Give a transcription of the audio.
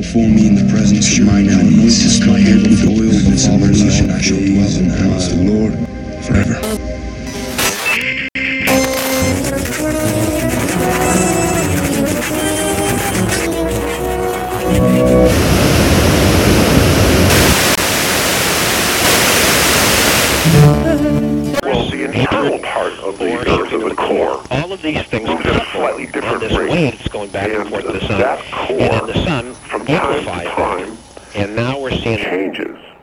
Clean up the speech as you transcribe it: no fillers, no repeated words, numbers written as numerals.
before me in the presence of mine enemies, my head with oil of its illumination, I shall dwell in the house of the Lord forever. Well, the internal part of the Earth of the core all of these things moves at a slightly different and this rate. wave that's going back and forth to the sun, That core, and then the sun from time to amplifies time, that. And now we're seeing changes.